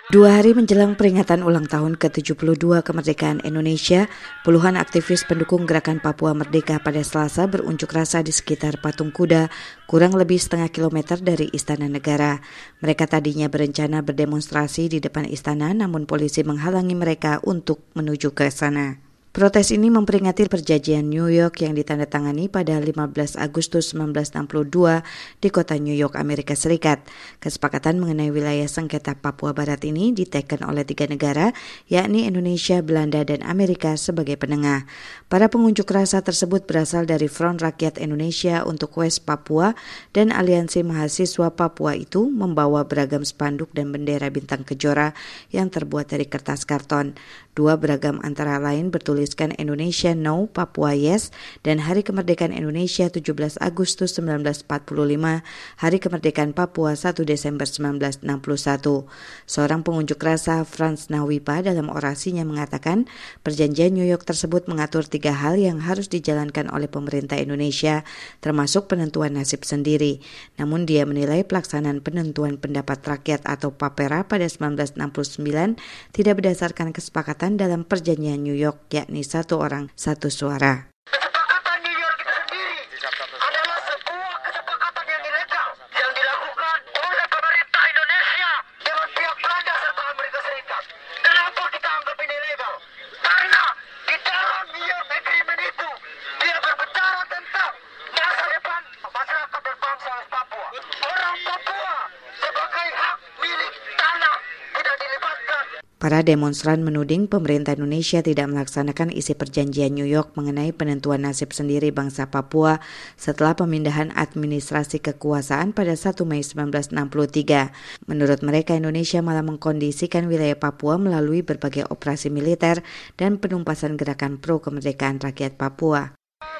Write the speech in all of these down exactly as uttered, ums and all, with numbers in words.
Dua hari menjelang peringatan ulang tahun ke tujuh puluh dua kemerdekaan Indonesia, puluhan aktivis pendukung Gerakan Papua Merdeka pada Selasa berunjuk rasa di sekitar Patung Kuda, kurang lebih setengah kilometer dari Istana Negara. Mereka tadinya berencana berdemonstrasi di depan istana, namun polisi menghalangi mereka untuk menuju ke sana. Protes ini memperingati perjanjian New York yang ditandatangani pada lima belas Agustus seribu sembilan ratus enam puluh dua di kota New York, Amerika Serikat. Kesepakatan mengenai wilayah sengketa Papua Barat ini diteken oleh tiga negara, yakni Indonesia, Belanda, dan Amerika sebagai penengah. Para pengunjuk rasa tersebut berasal dari Front Rakyat Indonesia untuk West Papua dan Aliansi Mahasiswa Papua itu membawa beragam spanduk dan bendera bintang kejora yang terbuat dari kertas karton. Dua beragam antara lain bertuliskan Indonesia No, Papua Yes, dan Hari Kemerdekaan Indonesia tujuh belas Agustus seribu sembilan ratus empat puluh lima, Hari Kemerdekaan Papua satu Desember seribu sembilan ratus enam puluh satu. Seorang pengunjuk rasa, Frans Nawipa, dalam orasinya mengatakan perjanjian New York tersebut mengatur tiga hal yang harus dijalankan oleh pemerintah Indonesia, termasuk penentuan nasib sendiri. Namun dia menilai pelaksanaan penentuan pendapat rakyat atau PAPERA pada seribu sembilan ratus enam puluh sembilan tidak berdasarkan kesepakatan dalam perjanjian New York, yakni satu orang, satu suara. Kesepakatan New York itu sendiri adalah sebuah kesepakatan yang ilegal yang dilakukan oleh pemerintah Indonesia dengan pihak Belanda serta Amerika Serikat. Kenapa kita anggap ini ilegal? Karena di dalam New York Agreement itu dia berbicara tentang masa depan masyarakat dan bangsa Papua. Orang Papua sebagai hak milik tanah tidak dilibatkan. Para demonstran menuding pemerintah Indonesia tidak melaksanakan isi perjanjian New York mengenai penentuan nasib sendiri bangsa Papua setelah pemindahan administrasi kekuasaan pada satu Mei seribu sembilan ratus enam puluh tiga. Menurut mereka, Indonesia malah mengkondisikan wilayah Papua melalui berbagai operasi militer dan penumpasan gerakan pro kemerdekaan rakyat Papua.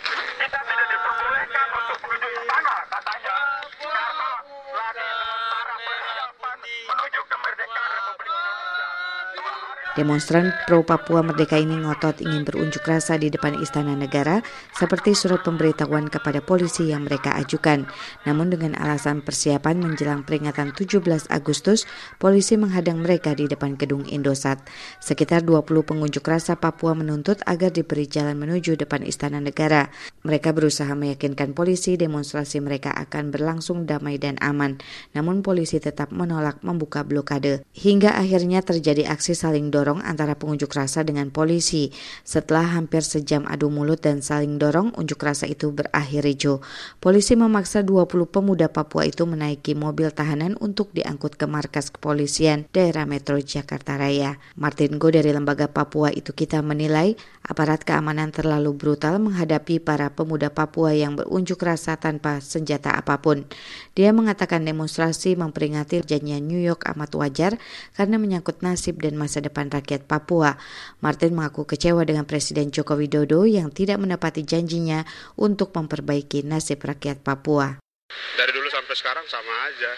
Demonstran pro Papua Merdeka ini ngotot ingin berunjuk rasa di depan Istana Negara seperti surat pemberitahuan kepada polisi yang mereka ajukan. Namun dengan alasan persiapan menjelang peringatan tujuh belas Agustus, polisi menghadang mereka di depan gedung Indosat. Sekitar dua puluh pengunjuk rasa Papua menuntut agar diberi jalan menuju depan Istana Negara. Mereka berusaha meyakinkan polisi demonstrasi mereka akan berlangsung damai dan aman. Namun polisi tetap menolak membuka blokade. Hingga akhirnya terjadi aksi saling dorong antara pengunjuk rasa dengan polisi. Setelah hampir sejam adu mulut dan saling dorong, unjuk rasa itu berakhir ricuh. Polisi memaksa dua puluh pemuda Papua itu menaiki mobil tahanan untuk diangkut ke markas kepolisian daerah Metro Jakarta Raya. Martin Go dari Lembaga Papua Itu Kita menilai aparat keamanan terlalu brutal menghadapi para pemuda Papua yang berunjuk rasa tanpa senjata apapun. Dia mengatakan demonstrasi memperingati perjanjian New York amat wajar karena menyangkut nasib dan masa depan rakyat Papua. Martin mengaku kecewa dengan Presiden Joko Widodo yang tidak menepati janjinya untuk memperbaiki nasib rakyat Papua. Dari dulu sampai sekarang sama aja.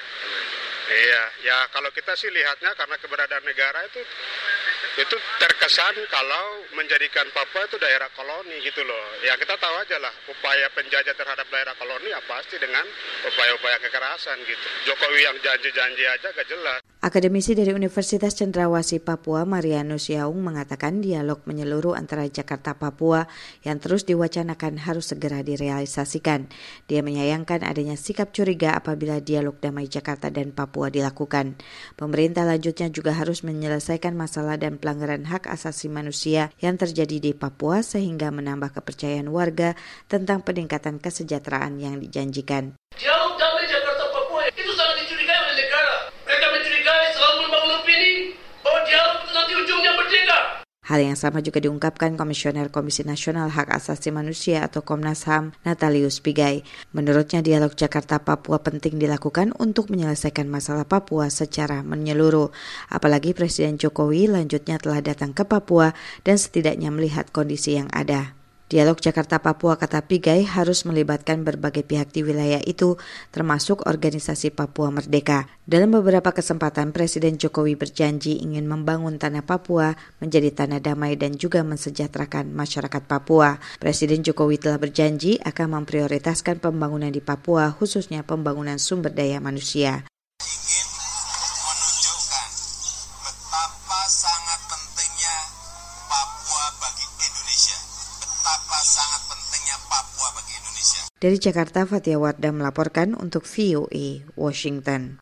Iya, ya kalau kita sih lihatnya karena keberadaan negara itu itu terkesan kalau menjadikan Papua itu daerah koloni gitu loh. Ya kita tahu aja lah upaya penjajah terhadap daerah koloni ya pasti dengan upaya-upaya kekerasan gitu. Jokowi yang janji-janji aja gak jelas. Akademisi dari Universitas Cendrawasih Papua, Marianus Yaung, mengatakan dialog menyeluruh antara Jakarta Papua yang terus diwacanakan harus segera direalisasikan. Dia menyayangkan adanya sikap curiga apabila dialog damai Jakarta dan Papua dilakukan. Pemerintah lanjutnya juga harus menyelesaikan masalah dan pelanggaran hak asasi manusia yang terjadi di Papua sehingga menambah kepercayaan warga tentang peningkatan kesejahteraan yang dijanjikan. Dialog damai Jakarta Papua itu sangat dicurigai oleh negara. Mereka mencurigai selalu membangun opini bahwa dialog itu nanti ujungnya merdeka. Hal yang sama juga diungkapkan Komisioner Komisi Nasional Hak Asasi Manusia atau Komnas H A M, Natalius Pigai. Menurutnya dialog Jakarta-Papua penting dilakukan untuk menyelesaikan masalah Papua secara menyeluruh. Apalagi Presiden Jokowi lanjutnya telah datang ke Papua dan setidaknya melihat kondisi yang ada. Dialog Jakarta-Papua, kata Pigai, harus melibatkan berbagai pihak di wilayah itu, termasuk organisasi Papua Merdeka. Dalam beberapa kesempatan, Presiden Jokowi berjanji ingin membangun tanah Papua menjadi tanah damai dan juga mensejahterakan masyarakat Papua. Presiden Jokowi telah berjanji akan memprioritaskan pembangunan di Papua, khususnya pembangunan sumber daya manusia. Ingin menunjukkan Dari Jakarta, Fatia Wardah melaporkan untuk V O A Washington.